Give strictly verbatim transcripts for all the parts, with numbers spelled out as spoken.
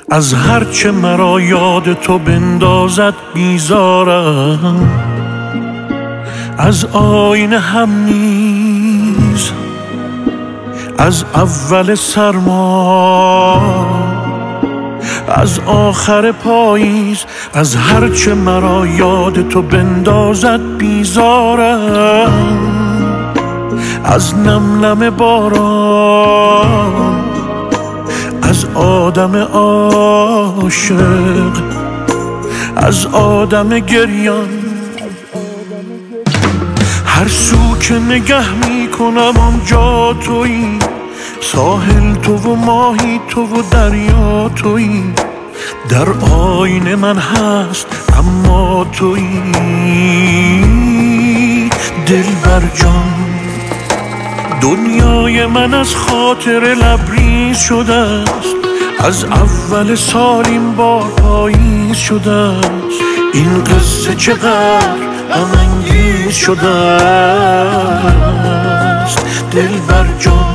از هرچه مرا یاد تو بندازد بیزارم، از آینه هم نیز، از اول سرما، از آخر پاییز، از هرچه مرا یاد تو بندازد بیزارم، از نم نم باران، از آدم عاشق، از آدم گریان. هر سو که نگه می کنم آنجا تویی، ساحل تو و ماهی تو و دریا تویی، در آینه من هست اما تویی. دلبر جان، دنیای من از خاطر لبریز شده است، از اول سال این بار پاییز شده است. این قصه چقدر غم انگیز شده است دلبر جان.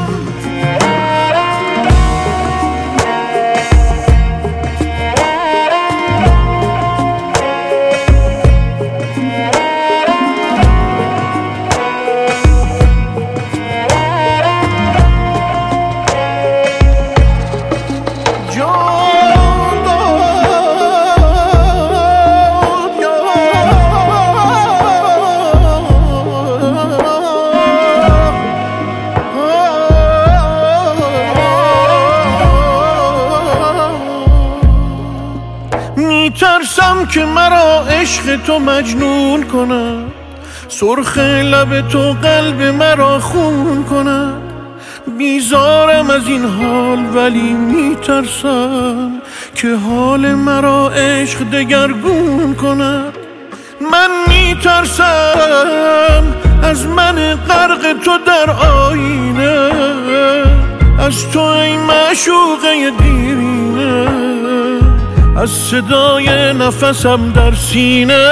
میترسم که مرا عشق تو مجنون کند، سرخ لب تو قلب مرا خون کند. بیزارم از این حال ولی میترسم که حال مرا عشق دگرگون کند. من میترسم از من غرق تو در آینه، از تو ای معشوقه دیرینه، از صدای نفسم در سینه.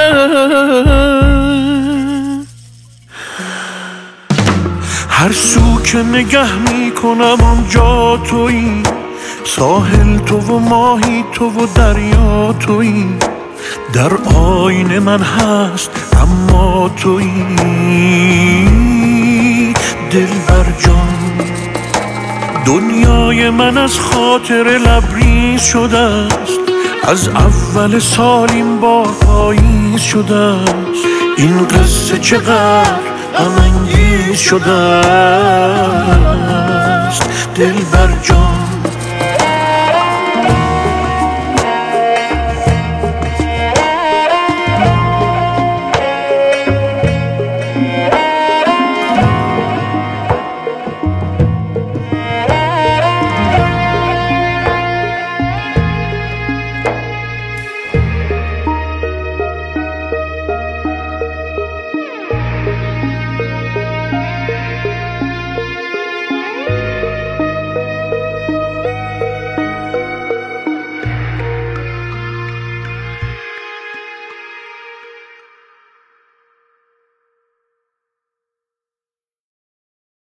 هر سو که نگه می کنم آنجا تویی، ساحل تو و ماهی تو و دریا تویی، در آینه من هست اما تویی. دلبر جان، دنیای من از خاطر لبریز شده است، از اول سال این بار پاییز شده است. این قصه چقدر غم انگیز شده است دلبر جان.